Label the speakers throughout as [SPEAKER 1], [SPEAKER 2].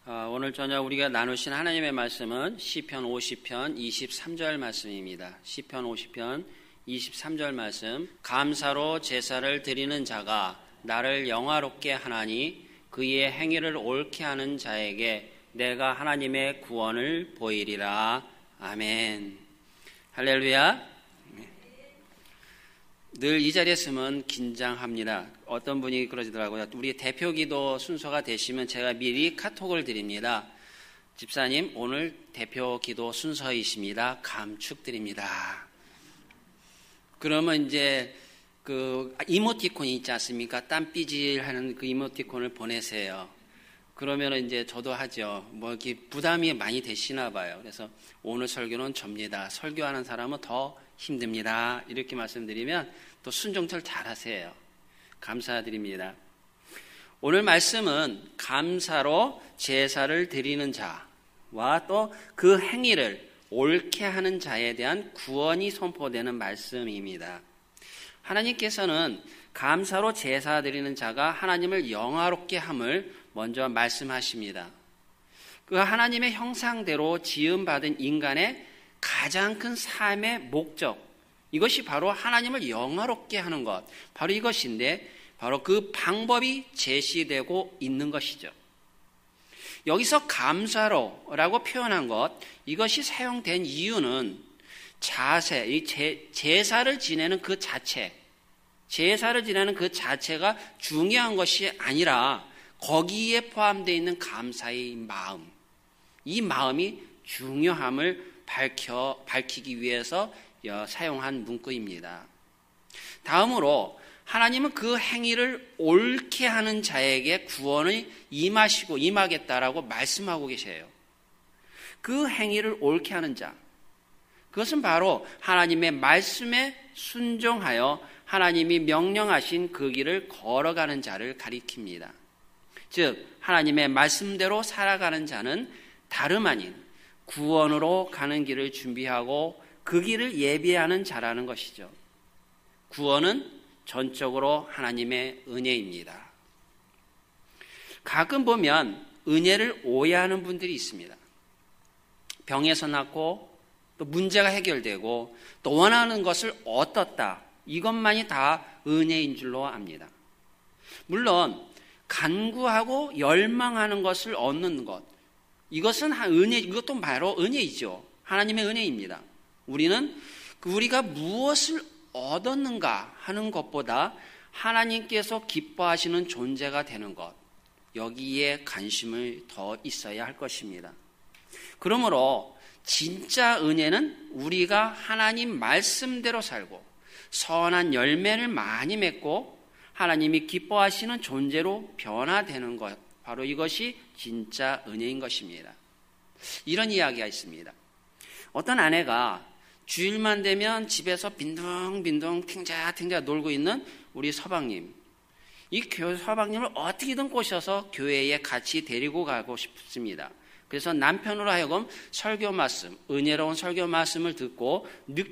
[SPEAKER 1] 오늘 저녁 우리가 나누신 하나님의 말씀은 시편 50편 23절 말씀입니다. 시편 50편 23절 말씀. 감사로 제사를 드리는 자가 나를 영화롭게 하나니 그의 행위를 옳게 하는 자에게 내가 하나님의 구원을 보이리라. 아멘. 할렐루야. 늘 이 자리에 있으면 긴장합니다. 어떤 분이 그러시더라고요. 우리 대표기도 순서가 되시면 제가 미리 카톡을 드립니다. 집사님, 오늘 대표기도 순서이십니다. 감축드립니다. 그러면 이제 그 이모티콘이 있지 않습니까? 땀삐질하는 그 이모티콘을 보내세요. 그러면 이제 저도 하죠. 뭐 이렇게 부담이 많이 되시나 봐요. 그래서 오늘 설교는 접니다. 설교하는 사람은 더 힘듭니다. 이렇게 말씀드리면 또 순종철 잘 하세요. 감사드립니다. 오늘 말씀은 감사로 제사를 드리는 자와 또 그 행위를 옳게 하는 자에 대한 구원이 선포되는 말씀입니다. 하나님께서는 감사로 제사 드리는 자가 하나님을 영화롭게 함을 먼저 말씀하십니다. 그 하나님의 형상대로 지음받은 인간의 가장 큰 삶의 목적, 이것이 바로 하나님을 영화롭게 하는 것, 바로 이것인데 바로 그 방법이 제시되고 있는 것이죠. 여기서 감사로라고 표현한 것, 이것이 사용된 이유는 자세, 이 제사를 지내는 그 자체, 제사를 지내는 그 자체가 중요한 것이 아니라 거기에 포함되어 있는 감사의 마음, 이 마음이 중요함을 밝히기 위해서 사용한 문구입니다. 다음으로 하나님은 그 행위를 옳게 하는 자에게 구원을 임하겠다라고 말씀하고 계세요. 그 행위를 옳게 하는 자, 그것은 바로 하나님의 말씀에 순종하여 하나님이 명령하신 그 길을 걸어가는 자를 가리킵니다. 즉 하나님의 말씀대로 살아가는 자는 다름 아닌 구원으로 가는 길을 준비하고 그 길을 예비하는 자라는 것이죠. 구원은 전적으로 하나님의 은혜입니다. 가끔 보면 은혜를 오해하는 분들이 있습니다. 병에서 낫고 또 문제가 해결되고 또 원하는 것을 얻었다. 이것만이 다 은혜인 줄로 압니다. 물론 간구하고 열망하는 것을 얻는 것, 이것은 은혜, 이것도 바로 은혜이죠. 하나님의 은혜입니다. 우리는 우리가 무엇을 얻었는가 하는 것보다 하나님께서 기뻐하시는 존재가 되는 것, 여기에 관심을 더 있어야 할 것입니다. 그러므로 진짜 은혜는 우리가 하나님 말씀대로 살고 선한 열매를 많이 맺고 하나님이 기뻐하시는 존재로 변화되는 것, 바로 이것이 진짜 은혜인 것입니다. 이런 이야기가 있습니다. 어떤 아내가 주일만 되면 집에서 빈둥빈둥 탱자탱자 놀고 있는 우리 서방님, 이 교회 서방님을 어떻게든 꼬셔서 교회에 같이 데리고 가고 싶습니다. 그래서 남편으로 하여금 설교 말씀, 은혜로운 설교 말씀을 듣고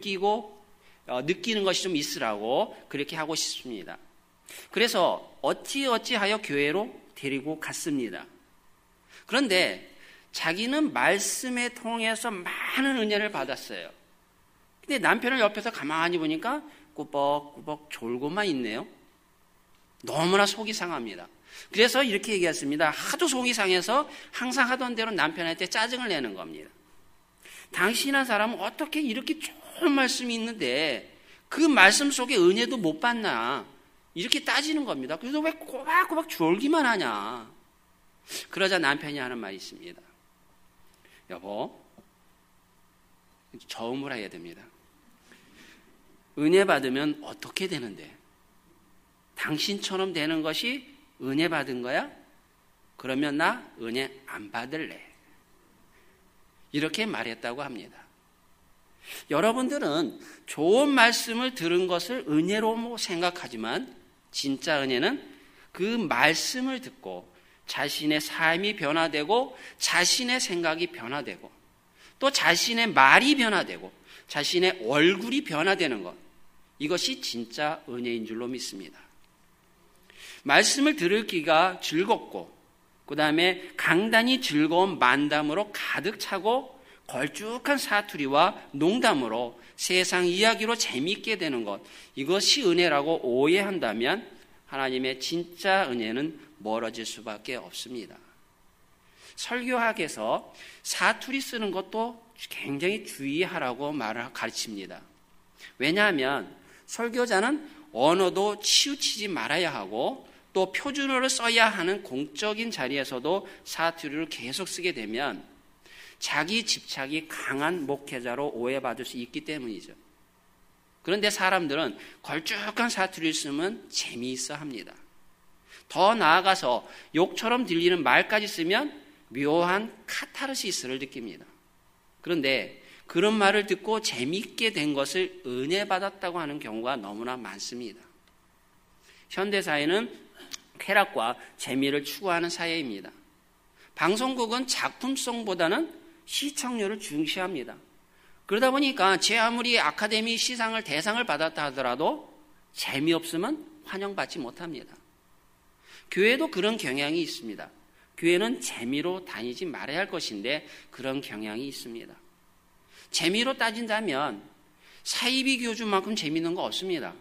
[SPEAKER 1] 느끼는 것이 좀 있으라고 그렇게 하고 싶습니다. 그래서 어찌하여 교회로 데리고 갔습니다. 그런데 자기는 말씀에 통해서 많은 은혜를 받았어요. 근데 남편을 옆에서 가만히 보니까 꾸벅꾸벅 졸고만 있네요. 너무나 속이 상합니다. 그래서 이렇게 얘기했습니다. 하도 속이 상해서 항상 하던 대로 남편한테 짜증을 내는 겁니다. 당신이란 사람은 어떻게 이렇게 좋은 말씀이 있는데 그 말씀 속에 은혜도 못 받나, 이렇게 따지는 겁니다. 그래서 왜 꼬박꼬박 졸기만 하냐. 그러자 남편이 하는 말이 있습니다. 여보, 저음을 해야 됩니다. 은혜 받으면 어떻게 되는데? 당신처럼 되는 것이 은혜 받은 거야? 그러면 나 은혜 안 받을래. 이렇게 말했다고 합니다. 여러분들은 좋은 말씀을 들은 것을 은혜로 생각하지만 진짜 은혜는 그 말씀을 듣고 자신의 삶이 변화되고 자신의 생각이 변화되고 또 자신의 말이 변화되고 자신의 얼굴이 변화되는 것, 이것이 진짜 은혜인 줄로 믿습니다. 말씀을 들을 기가 즐겁고 그 다음에 강단이 즐거운 만담으로 가득 차고 걸쭉한 사투리와 농담으로 세상 이야기로 재미있게 되는 것, 이것이 은혜라고 오해한다면 하나님의 진짜 은혜는 멀어질 수밖에 없습니다. 설교학에서 사투리 쓰는 것도 굉장히 주의하라고 말을 가르칩니다. 왜냐하면 설교자는 언어도 치우치지 말아야 하고 또 표준어를 써야 하는 공적인 자리에서도 사투리를 계속 쓰게 되면 자기 집착이 강한 목회자로 오해받을 수 있기 때문이죠. 그런데 사람들은 걸쭉한 사투리를 쓰면 재미있어 합니다. 더 나아가서 욕처럼 들리는 말까지 쓰면 묘한 카타르시스를 느낍니다. 그런데 그런 말을 듣고 재미있게 된 것을 은혜 받았다고 하는 경우가 너무나 많습니다. 현대사회는 쾌락과 재미를 추구하는 사회입니다. 방송국은 작품성보다는 시청률을 중시합니다. 그러다 보니까 제 아무리 아카데미 시상을 대상을 받았다 하더라도 재미없으면 환영받지 못합니다. 교회도 그런 경향이 있습니다. 교회는 재미로 다니지 말아야 할 것인데 그런 경향이 있습니다. 재미로 따진다면 사이비 교주만큼 재미있는 거 없습니다.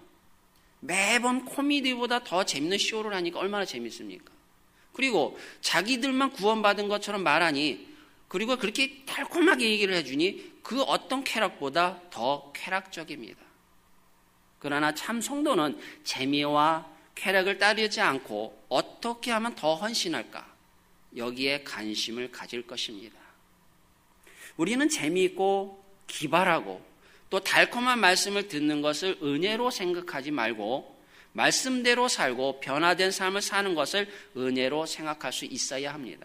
[SPEAKER 1] 매번 코미디보다 더 재밌는 쇼를 하니까 얼마나 재밌습니까? 그리고 자기들만 구원받은 것처럼 말하니, 그리고 그렇게 달콤하게 얘기를 해주니 그 어떤 쾌락보다 더 쾌락적입니다. 그러나 참 성도는 재미와 쾌락을 따르지 않고 어떻게 하면 더 헌신할까? 여기에 관심을 가질 것입니다. 우리는 재미있고 기발하고 또 달콤한 말씀을 듣는 것을 은혜로 생각하지 말고 말씀대로 살고 변화된 삶을 사는 것을 은혜로 생각할 수 있어야 합니다.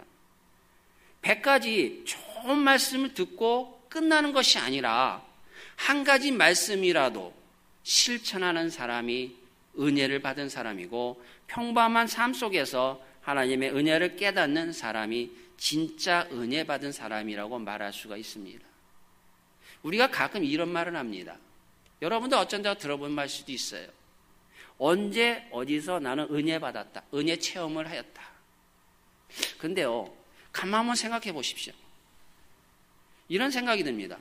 [SPEAKER 1] 100가지 좋은 말씀을 듣고 끝나는 것이 아니라 한 가지 말씀이라도 실천하는 사람이 은혜를 받은 사람이고, 평범한 삶 속에서 하나님의 은혜를 깨닫는 사람이 진짜 은혜 받은 사람이라고 말할 수가 있습니다. 우리가 가끔 이런 말을 합니다. 여러분도 어쩐다 들어본 말 수도 있어요. 언제 어디서 나는 은혜 받았다, 은혜 체험을 하였다. 근데요, 가만 한번 생각해 보십시오. 이런 생각이 듭니다.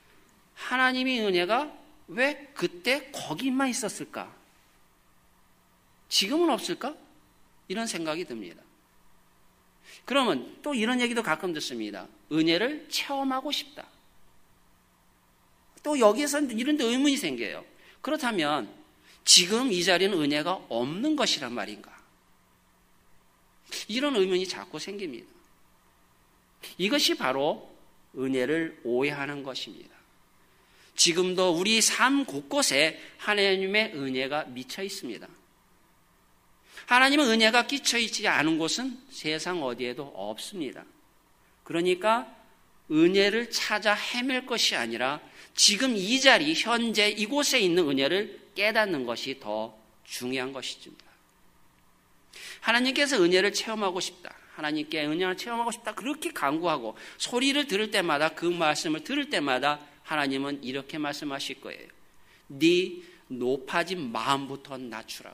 [SPEAKER 1] 하나님의 은혜가 왜 그때 거기만 있었을까? 지금은 없을까? 이런 생각이 듭니다. 그러면 또 이런 얘기도 가끔 듣습니다. 은혜를 체험하고 싶다. 또 여기에서는 이런 데 의문이 생겨요. 그렇다면 지금 이 자리는 은혜가 없는 것이란 말인가? 이런 의문이 자꾸 생깁니다. 이것이 바로 은혜를 오해하는 것입니다. 지금도 우리 삶 곳곳에 하나님의 은혜가 미쳐 있습니다. 하나님의 은혜가 끼쳐 있지 않은 곳은 세상 어디에도 없습니다. 그러니까 은혜를 찾아 헤맬 것이 아니라 지금 이 자리, 현재 이곳에 있는 은혜를 깨닫는 것이 더 중요한 것입니다. 하나님께서 은혜를 체험하고 싶다, 하나님께 은혜를 체험하고 싶다, 그렇게 간구하고 소리를 들을 때마다, 그 말씀을 들을 때마다 하나님은 이렇게 말씀하실 거예요. 네 높아진 마음부터 낮추라고.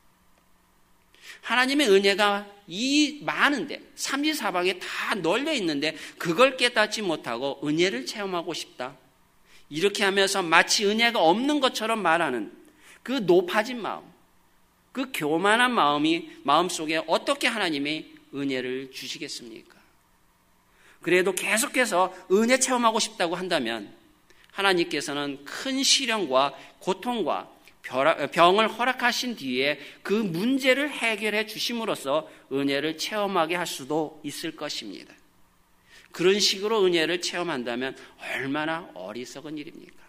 [SPEAKER 1] 하나님의 은혜가 이 많은데, 삼지사방에 다 널려 있는데 그걸 깨닫지 못하고 은혜를 체험하고 싶다, 이렇게 하면서 마치 은혜가 없는 것처럼 말하는 그 높아진 마음, 그 교만한 마음이 마음속에 어떻게 하나님의 은혜를 주시겠습니까? 그래도 계속해서 은혜 체험하고 싶다고 한다면 하나님께서는 큰 시련과 고통과 병을 허락하신 뒤에 그 문제를 해결해 주심으로써 은혜를 체험하게 할 수도 있을 것입니다. 그런 식으로 은혜를 체험한다면 얼마나 어리석은 일입니까?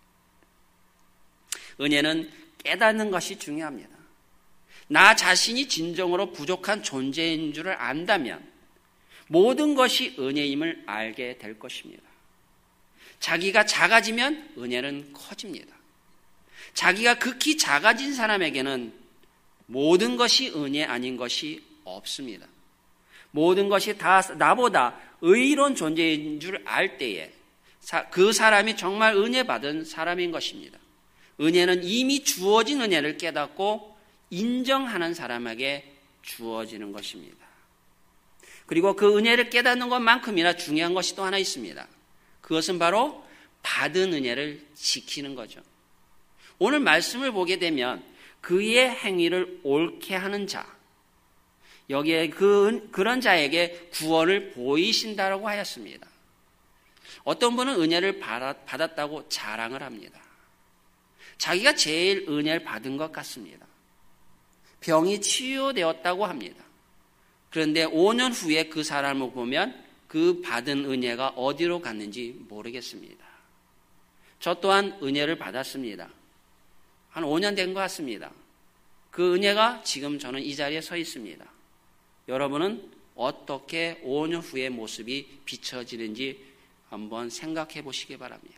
[SPEAKER 1] 은혜는 깨닫는 것이 중요합니다. 나 자신이 진정으로 부족한 존재인 줄을 안다면 모든 것이 은혜임을 알게 될 것입니다. 자기가 작아지면 은혜는 커집니다. 자기가 극히 작아진 사람에게는 모든 것이 은혜 아닌 것이 없습니다. 모든 것이 다 나보다 의로운 존재인 줄 알 때에 그 사람이 정말 은혜 받은 사람인 것입니다. 은혜는 이미 주어진 은혜를 깨닫고 인정하는 사람에게 주어지는 것입니다. 그리고 그 은혜를 깨닫는 것만큼이나 중요한 것이 또 하나 있습니다. 그것은 바로 받은 은혜를 지키는 거죠. 오늘 말씀을 보게 되면 그의 행위를 옳게 하는 자, 여기에 그런 자에게 구원을 보이신다라고 하였습니다. 어떤 분은 은혜를 받았다고 자랑을 합니다. 자기가 제일 은혜를 받은 것 같습니다. 병이 치유되었다고 합니다. 그런데 5년 후에 그 사람을 보면 그 받은 은혜가 어디로 갔는지 모르겠습니다. 저 또한 은혜를 받았습니다. 한 5년 된 것 같습니다. 그 은혜가 지금 저는 이 자리에 서 있습니다. 여러분은 어떻게 5년 후의 모습이 비춰지는지 한번 생각해 보시기 바랍니다.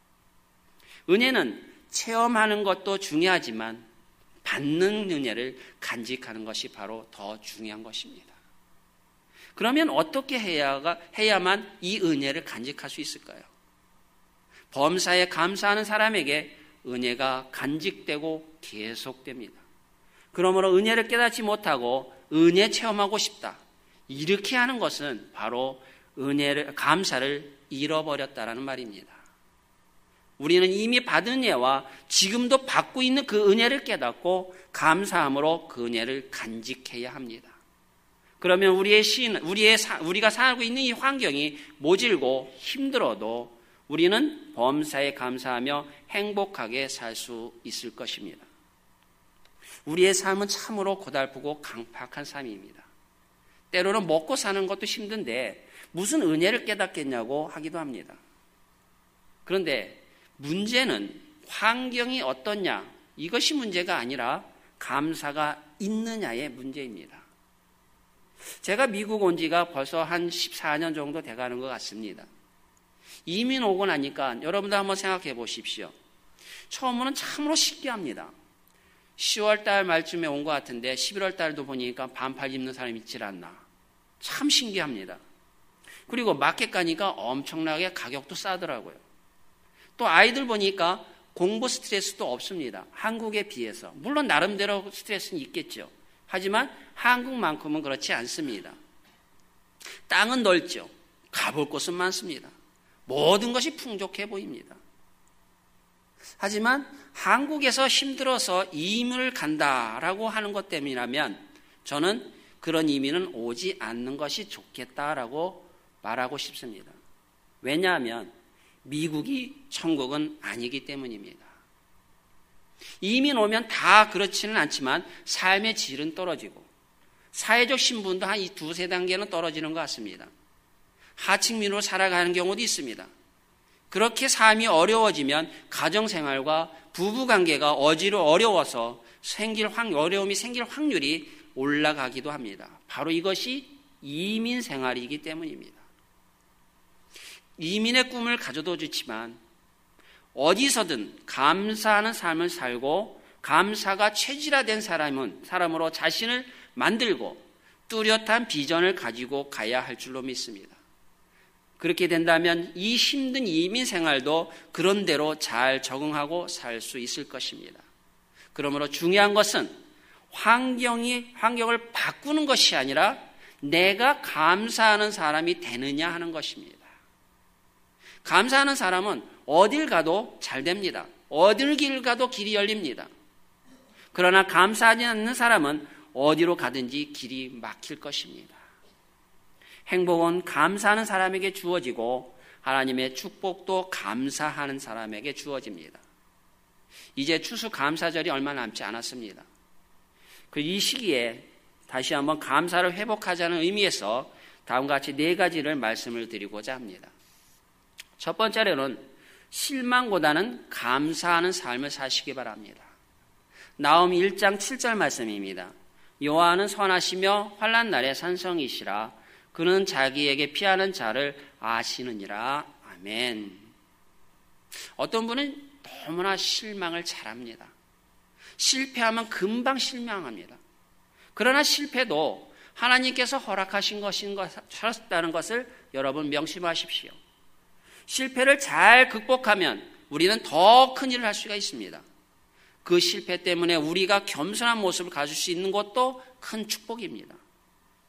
[SPEAKER 1] 은혜는 체험하는 것도 중요하지만 받는 은혜를 간직하는 것이 바로 더 중요한 것입니다. 그러면 어떻게 해야만 이 은혜를 간직할 수 있을까요? 범사에 감사하는 사람에게 은혜가 간직되고 계속됩니다. 그러므로 은혜를 깨닫지 못하고 은혜 체험하고 싶다, 이렇게 하는 것은 바로 감사를 잃어버렸다라는 말입니다. 우리는 이미 받은 은혜와 지금도 받고 있는 그 은혜를 깨닫고 감사함으로 그 은혜를 간직해야 합니다. 그러면 우리가 살고 있는 이 환경이 모질고 힘들어도 우리는 범사에 감사하며 행복하게 살 수 있을 것입니다. 우리의 삶은 참으로 고달프고 강팍한 삶입니다. 때로는 먹고 사는 것도 힘든데 무슨 은혜를 깨닫겠냐고 하기도 합니다. 그런데 문제는 환경이 어떻냐, 이것이 문제가 아니라 감사가 있느냐의 문제입니다. 제가 미국 온 지가 벌써 한 14년 정도 돼가는 것 같습니다. 이민 오고 나니까 여러분들 한번 생각해 보십시오. 처음에는 참으로 신기합니다. 10월 달 말쯤에 온 것 같은데 11월 달도 보니까 반팔 입는 사람이 있질 않나. 참 신기합니다. 그리고 마켓 가니까 엄청나게 가격도 싸더라고요. 또 아이들 보니까 공부 스트레스도 없습니다. 한국에 비해서. 물론 나름대로 스트레스는 있겠죠. 하지만 한국만큼은 그렇지 않습니다. 땅은 넓죠. 가볼 곳은 많습니다. 모든 것이 풍족해 보입니다. 하지만 한국에서 힘들어서 이민을 간다라고 하는 것 때문이라면 저는 그런 이민은 오지 않는 것이 좋겠다라고 말하고 싶습니다. 왜냐하면 미국이 천국은 아니기 때문입니다. 이민 오면 다 그렇지는 않지만 삶의 질은 떨어지고 사회적 신분도 한 두세 단계는 떨어지는 것 같습니다. 하층민으로 살아가는 경우도 있습니다. 그렇게 삶이 어려워지면 가정생활과 부부관계가 어려워서 어려움이 생길 확률이 올라가기도 합니다. 바로 이것이 이민 생활이기 때문입니다. 이민의 꿈을 가져도 좋지만 어디서든 감사하는 삶을 살고 감사가 체질화된 사람으로 자신을 만들고 뚜렷한 비전을 가지고 가야 할 줄로 믿습니다. 그렇게 된다면 이 힘든 이민 생활도 그런 대로 잘 적응하고 살 수 있을 것입니다. 그러므로 중요한 것은 환경을 바꾸는 것이 아니라 내가 감사하는 사람이 되느냐 하는 것입니다. 감사하는 사람은 어딜 가도 잘 됩니다. 어딜 길 가도 길이 열립니다. 그러나 감사하지 않는 사람은 어디로 가든지 길이 막힐 것입니다. 행복은 감사하는 사람에게 주어지고 하나님의 축복도 감사하는 사람에게 주어집니다. 이제 추수감사절이 얼마 남지 않았습니다. 이 시기에 다시 한번 감사를 회복하자는 의미에서 다음과 같이 4가지를 말씀을 드리고자 합니다. 첫 번째로는 실망보다는 감사하는 삶을 사시기 바랍니다. 나홈 1장 7절 말씀입니다. 여호와는 선하시며 환난 날에 산성이시라. 그는 자기에게 피하는 자를 아시느니라. 아멘. 어떤 분은 너무나 실망을 잘합니다. 실패하면 금방 실망합니다. 그러나 실패도 하나님께서 허락하신 것이라는 것을 여러분 명심하십시오. 실패를 잘 극복하면 우리는 더 큰 일을 할 수가 있습니다. 그 실패 때문에 우리가 겸손한 모습을 가질 수 있는 것도 큰 축복입니다.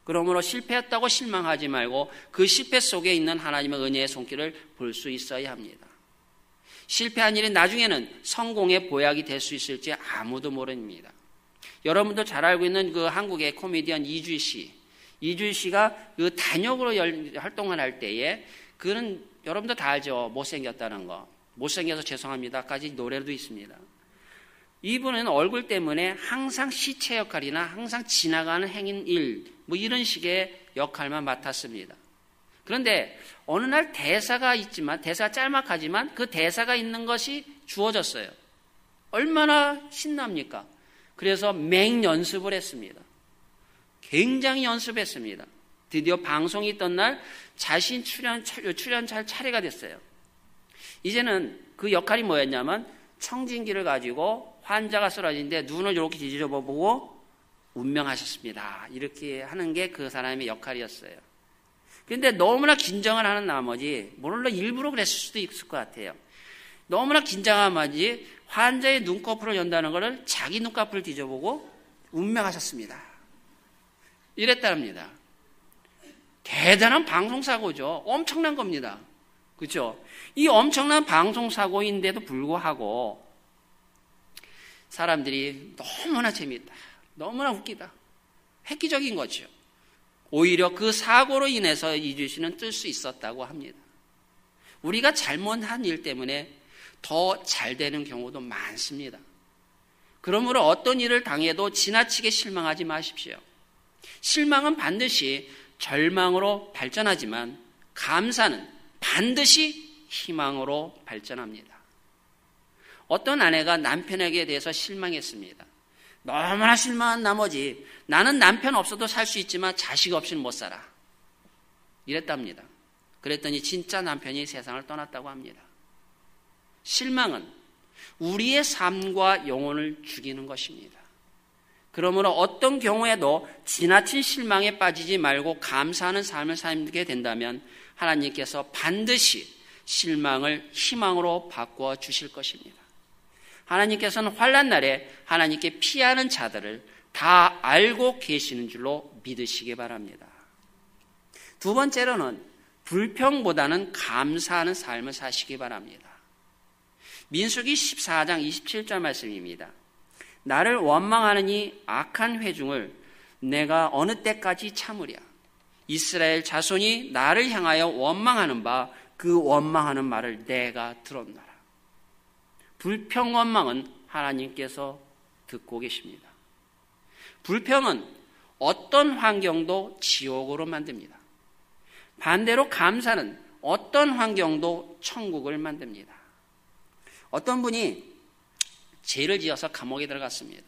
[SPEAKER 1] 그러므로 실패했다고 실망하지 말고 그 실패 속에 있는 하나님의 은혜의 손길을 볼 수 있어야 합니다. 실패한 일이 나중에는 성공의 보약이 될 수 있을지 아무도 모릅니다. 여러분도 잘 알고 있는 그 한국의 코미디언 이주희 씨. 이주희 씨가 그 단역으로 활동을 할 때에 그는 여러분도 다 알죠. 못생겼다는 거. 못생겨서 죄송합니다까지 노래도 있습니다. 이분은 얼굴 때문에 항상 시체 역할이나 항상 지나가는 행인 일, 뭐 이런 식의 역할만 맡았습니다. 그런데 어느 날 대사가 있지만, 대사가 짤막하지만 그 대사가 있는 것이 주어졌어요. 얼마나 신납니까? 그래서 맹연습을 했습니다. 굉장히 연습했습니다. 드디어 방송이 있던 날 자신 출연할 차례가 됐어요. 이제는 그 역할이 뭐였냐면 청진기를 가지고 환자가 쓰러진데 눈을 이렇게 뒤집어보고 운명하셨습니다. 이렇게 하는 게 그 사람의 역할이었어요. 그런데 너무나 긴장을 하는 나머지, 물론 일부러 그랬을 수도 있을 것 같아요. 너무나 긴장한 나머지 환자의 눈꺼풀을 연다는 것을 자기 눈꺼풀을 뒤져보고 운명하셨습니다. 이랬답니다. 대단한 방송사고죠. 엄청난 겁니다. 그렇죠? 이 엄청난 방송사고인데도 불구하고 사람들이 너무나 재밌다, 너무나 웃기다, 획기적인 거죠. 오히려 그 사고로 인해서 이주희 씨는 뜰 수 있었다고 합니다. 우리가 잘못한 일 때문에 더 잘 되는 경우도 많습니다. 그러므로 어떤 일을 당해도 지나치게 실망하지 마십시오. 실망은 반드시 절망으로 발전하지만 감사는 반드시 희망으로 발전합니다. 어떤 아내가 남편에게 대해서 실망했습니다. 너무나 실망한 나머지 나는 남편 없어도 살 수 있지만 자식 없이는 못 살아. 이랬답니다. 그랬더니 진짜 남편이 세상을 떠났다고 합니다. 실망은 우리의 삶과 영혼을 죽이는 것입니다. 그러므로 어떤 경우에도 지나친 실망에 빠지지 말고 감사하는 삶을 살게 된다면 하나님께서 반드시 실망을 희망으로 바꿔 주실 것입니다. 하나님께서는 환난 날에 하나님께 피하는 자들을 다 알고 계시는 줄로 믿으시기 바랍니다. 두 번째로는 불평보다는 감사하는 삶을 사시기 바랍니다. 민수기 14장 27절 말씀입니다. 나를 원망하느니 악한 회중을 내가 어느 때까지 참으랴. 이스라엘 자손이 나를 향하여 원망하는 바 그 원망하는 말을 내가 들었노라. 불평 원망은 하나님께서 듣고 계십니다. 불평은 어떤 환경도 지옥으로 만듭니다. 반대로 감사는 어떤 환경도 천국을 만듭니다. 어떤 분이 죄를 지어서 감옥에 들어갔습니다.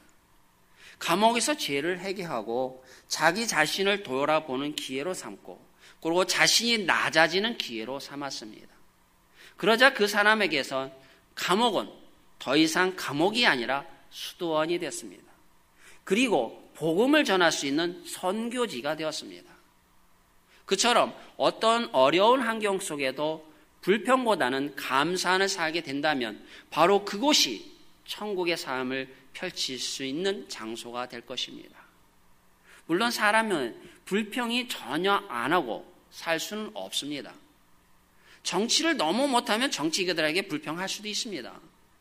[SPEAKER 1] 감옥에서 죄를 회개하고 자기 자신을 돌아보는 기회로 삼고 그리고 자신이 낮아지는 기회로 삼았습니다. 그러자 그 사람에게서 감옥은 더 이상 감옥이 아니라 수도원이 됐습니다. 그리고 복음을 전할 수 있는 선교지가 되었습니다. 그처럼 어떤 어려운 환경 속에도 불평보다는 감사하는 살게 된다면 바로 그곳이 천국의 삶을 펼칠 수 있는 장소가 될 것입니다. 물론 사람은 불평이 전혀 안 하고 살 수는 없습니다. 정치를 너무 못하면 정치인들에게 불평할 수도 있습니다.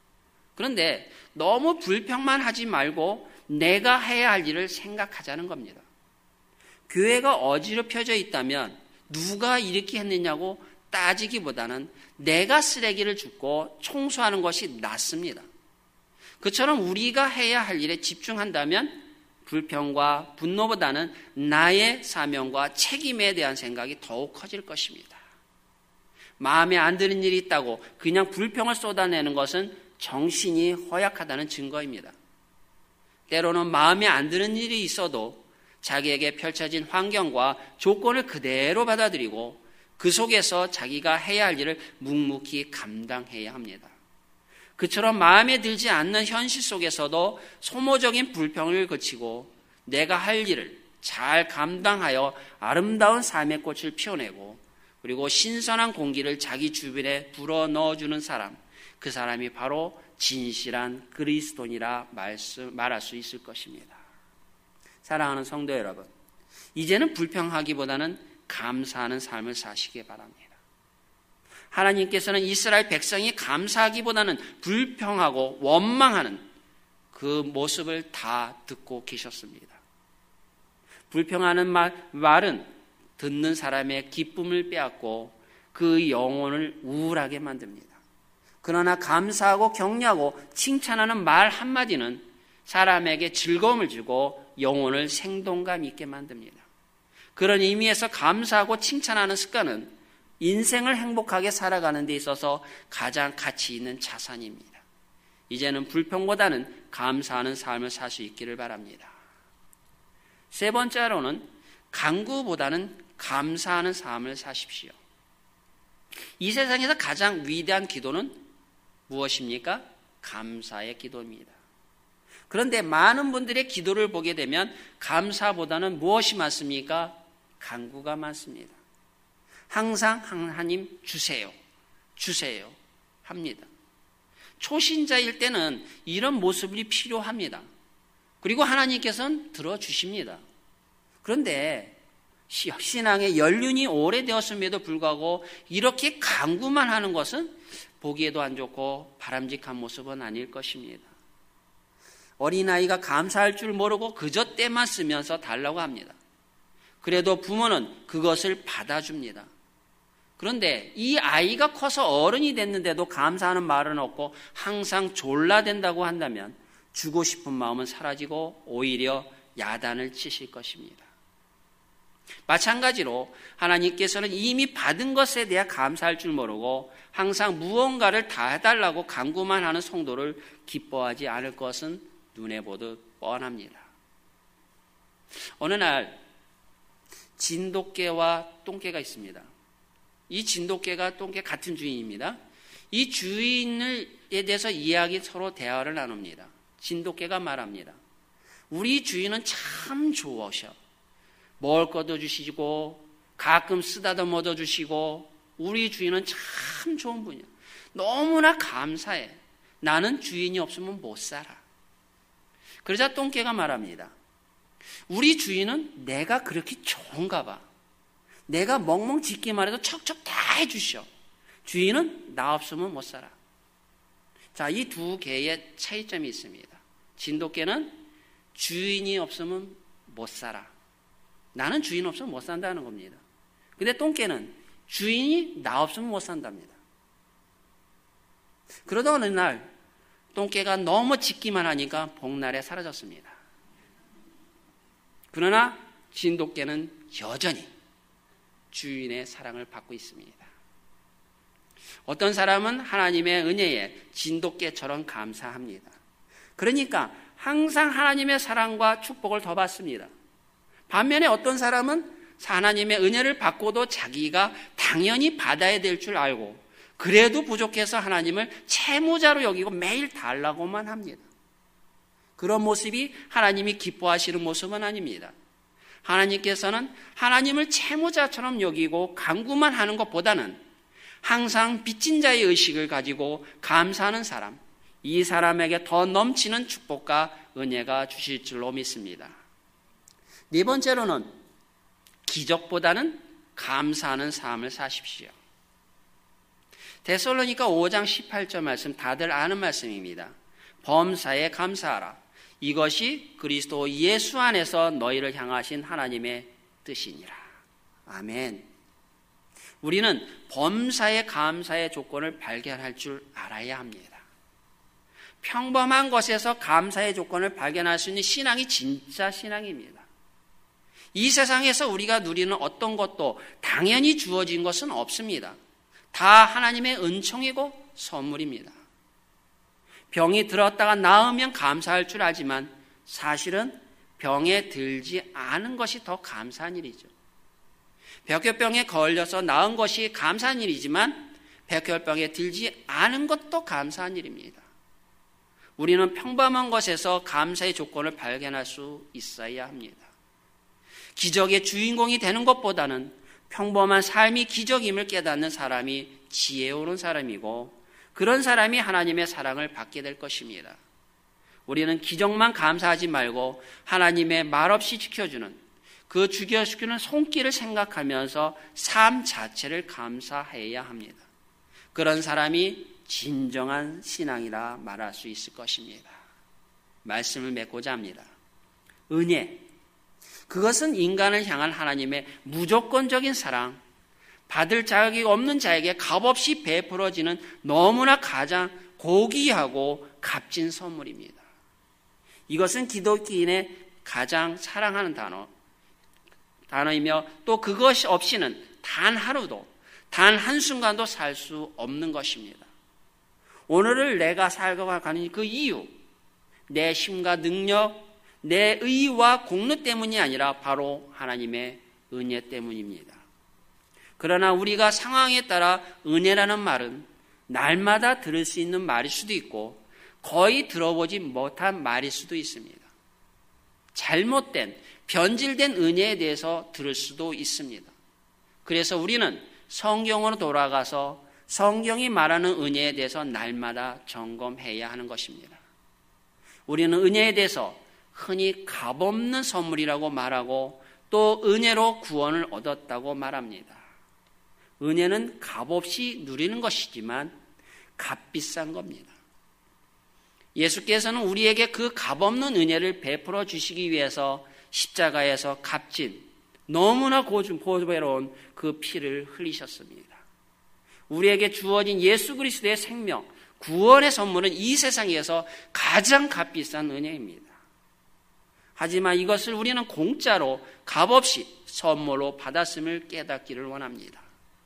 [SPEAKER 1] 그런데 너무 불평만 하지 말고 내가 해야 할 일을 생각하자는 겁니다. 교회가 어지럽혀져 있다면 누가 이렇게 했느냐고 따지기보다는 내가 쓰레기를 줍고 청소하는 것이 낫습니다. 그처럼 우리가 해야 할 일에 집중한다면 불평과 분노보다는 나의 사명과 책임에 대한 생각이 더욱 커질 것입니다. 마음에 안 드는 일이 있다고 그냥 불평을 쏟아내는 것은 정신이 허약하다는 증거입니다. 때로는 마음에 안 드는 일이 있어도 자기에게 펼쳐진 환경과 조건을 그대로 받아들이고 그 속에서 자기가 해야 할 일을 묵묵히 감당해야 합니다. 그처럼 마음에 들지 않는 현실 속에서도 소모적인 불평을 거치고 내가 할 일을 잘 감당하여 아름다운 삶의 꽃을 피워내고 그리고 신선한 공기를 자기 주변에 불어넣어주는 사람, 그 사람이 바로 진실한 그리스도인이라 말할 수 있을 것입니다. 사랑하는 성도 여러분, 이제는 불평하기보다는 감사하는 삶을 사시기 바랍니다. 하나님께서는 이스라엘 백성이 감사하기보다는 불평하고 원망하는 그 모습을 다 듣고 계셨습니다. 불평하는 말은 듣는 사람의 기쁨을 빼앗고 그 영혼을 우울하게 만듭니다. 그러나 감사하고 격려하고 칭찬하는 말 한마디는 사람에게 즐거움을 주고 영혼을 생동감 있게 만듭니다. 그런 의미에서 감사하고 칭찬하는 습관은 인생을 행복하게 살아가는 데 있어서 가장 가치 있는 자산입니다. 이제는 불평보다는 감사하는 삶을 살 수 있기를 바랍니다. 세 번째로는 간구보다는 감사하는 삶을 사십시오. 이 세상에서 가장 위대한 기도는 무엇입니까? 감사의 기도입니다. 그런데 많은 분들의 기도를 보게 되면 감사보다는 무엇이 많습니까? 간구가 많습니다. 항상 하나님 주세요, 주세요 합니다. 초신자일 때는 이런 모습이 필요합니다. 그리고 하나님께서는 들어주십니다. 그런데 신앙의 연륜이 오래되었음에도 불구하고 이렇게 간구만 하는 것은 보기에도 안 좋고 바람직한 모습은 아닐 것입니다. 어린아이가 감사할 줄 모르고 그저 때만 쓰면서 달라고 합니다. 그래도 부모는 그것을 받아줍니다. 그런데 이 아이가 커서 어른이 됐는데도 감사하는 말은 없고 항상 졸라댄다고 한다면 주고 싶은 마음은 사라지고 오히려 야단을 치실 것입니다. 마찬가지로 하나님께서는 이미 받은 것에 대해 감사할 줄 모르고 항상 무언가를 다 해달라고 간구만 하는 성도를 기뻐하지 않을 것은 눈에 보듯 뻔합니다. 어느 날 진돗개와 똥개가 있습니다. 이 진돗개가 똥개 같은 주인입니다. 이 주인에 대해서 이야기 서로 대화를 나눕니다. 진돗개가 말합니다. 우리 주인은 참 좋으셔. 먹을 것도 주시고 가끔 쓰다듬어 주시고 우리 주인은 참 좋은 분이야. 너무나 감사해. 나는 주인이 없으면 못 살아. 그러자 똥개가 말합니다. 우리 주인은 내가 그렇게 좋은가 봐. 내가 멍멍 짖기만 해도 척척 다 해주셔. 주인은 나 없으면 못 살아. 자, 이 두 개의 차이점이 있습니다. 진돗개는 주인이 없으면 못 살아. 나는 주인 없으면 못 산다는 겁니다. 근데 똥개는 주인이 나 없으면 못 산답니다. 그러다 어느 날 똥개가 너무 짖기만 하니까 복날에 사라졌습니다. 그러나 진돗개는 여전히 주인의 사랑을 받고 있습니다. 어떤 사람은 하나님의 은혜에 진돗개처럼 감사합니다. 그러니까 항상 하나님의 사랑과 축복을 더 받습니다. 반면에 어떤 사람은 하나님의 은혜를 받고도 자기가 당연히 받아야 될 줄 알고 그래도 부족해서 하나님을 채무자로 여기고 매일 달라고만 합니다. 그런 모습이 하나님이 기뻐하시는 모습은 아닙니다. 하나님께서는 하나님을 채무자처럼 여기고 간구만 하는 것보다는 항상 빚진 자의 의식을 가지고 감사하는 사람, 이 사람에게 더 넘치는 축복과 은혜가 주실 줄로 믿습니다. 네 번째로는 기적보다는 감사하는 삶을 사십시오. 데살로니가 5장 18절 말씀 다들 아는 말씀입니다. 범사에 감사하라. 이것이 그리스도 예수 안에서 너희를 향하신 하나님의 뜻이니라. 아멘. 우리는 범사에 감사의 조건을 발견할 줄 알아야 합니다. 평범한 것에서 감사의 조건을 발견할 수 있는 신앙이 진짜 신앙입니다. 이 세상에서 우리가 누리는 어떤 것도 당연히 주어진 것은 없습니다. 다 하나님의 은총이고 선물입니다. 병이 들었다가 나으면 감사할 줄 알지만 사실은 병에 들지 않은 것이 더 감사한 일이죠. 백혈병에 걸려서 나은 것이 감사한 일이지만 백혈병에 들지 않은 것도 감사한 일입니다. 우리는 평범한 것에서 감사의 조건을 발견할 수 있어야 합니다. 기적의 주인공이 되는 것보다는 평범한 삶이 기적임을 깨닫는 사람이 지혜로운 사람이고 그런 사람이 하나님의 사랑을 받게 될 것입니다. 우리는 기적만 감사하지 말고 하나님의 말없이 지켜주는 그 죽여주는 손길을 생각하면서 삶 자체를 감사해야 합니다. 그런 사람이 진정한 신앙이라 말할 수 있을 것입니다. 말씀을 맺고자 합니다. 은혜, 그것은 인간을 향한 하나님의 무조건적인 사랑, 받을 자격이 없는 자에게 값없이 베풀어지는 너무나 가장 고귀하고 값진 선물입니다. 이것은 기독교인의 가장 사랑하는 단어이며 또 그것이 없이는 단 하루도, 단 한순간도 살 수 없는 것입니다. 오늘을 내가 살아가는 그 이유, 내 힘과 능력, 내 의와 공로 때문이 아니라 바로 하나님의 은혜 때문입니다. 그러나 우리가 상황에 따라 은혜라는 말은 날마다 들을 수 있는 말일 수도 있고 거의 들어보지 못한 말일 수도 있습니다. 잘못된, 변질된 은혜에 대해서 들을 수도 있습니다. 그래서 우리는 성경으로 돌아가서 성경이 말하는 은혜에 대해서 날마다 점검해야 하는 것입니다. 우리는 은혜에 대해서 흔히 값없는 선물이라고 말하고 또 은혜로 구원을 얻었다고 말합니다. 은혜는 값없이 누리는 것이지만 값비싼 겁니다. 예수께서는 우리에게 그 값없는 은혜를 베풀어 주시기 위해서 십자가에서 값진 너무나 고배로운 그 피를 흘리셨습니다. 우리에게 주어진 예수 그리스도의 생명, 구원의 선물은 이 세상에서 가장 값비싼 은혜입니다. 하지만 이것을 우리는 공짜로 값없이 선물로 받았음을 깨닫기를 원합니다.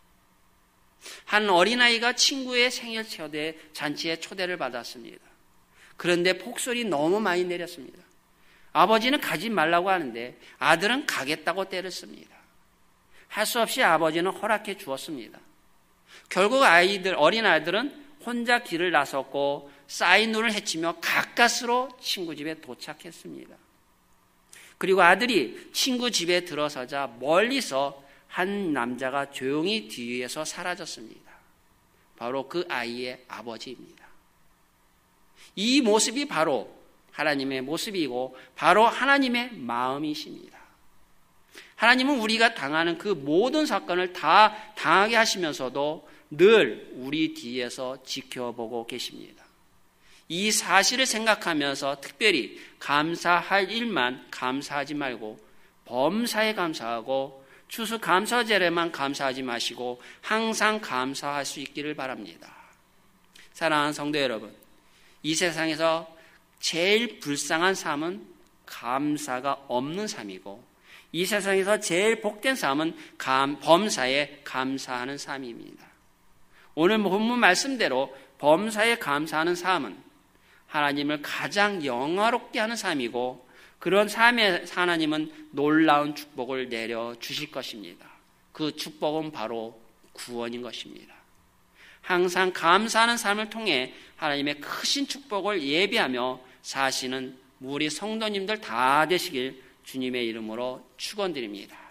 [SPEAKER 1] 한 어린아이가 친구의 생일 잔치에 초대를 받았습니다. 그런데 폭설이 너무 많이 내렸습니다. 아버지는 가지 말라고 하는데 아들은 가겠다고 때렸습니다. 할 수 없이 아버지는 허락해 주었습니다. 결국 어린아이들은 혼자 길을 나섰고 쌓인 눈을 헤치며 가까스로 친구 집에 도착했습니다. 그리고 아들이 친구 집에 들어서자 멀리서 한 남자가 조용히 뒤에서 사라졌습니다. 바로 그 아이의 아버지입니다. 이 모습이 바로 하나님의 모습이고 바로 하나님의 마음이십니다. 하나님은 우리가 당하는 그 모든 사건을 다 당하게 하시면서도 늘 우리 뒤에서 지켜보고 계십니다. 이 사실을 생각하면서 특별히 감사할 일만 감사하지 말고 범사에 감사하고 추수감사제에만 감사하지 마시고 항상 감사할 수 있기를 바랍니다. 사랑하는 성도 여러분, 이 세상에서 제일 불쌍한 삶은 감사가 없는 삶이고 이 세상에서 제일 복된 삶은 범사에 감사하는 삶입니다. 오늘 본문 말씀대로 범사에 감사하는 삶은 하나님을 가장 영화롭게 하는 삶이고 그런 삶에 하나님은 놀라운 축복을 내려주실 것입니다. 그 축복은 바로 구원인 것입니다. 항상 감사하는 삶을 통해 하나님의 크신 축복을 예비하며 사시는 우리 성도님들 다 되시길 주님의 이름으로 축원드립니다.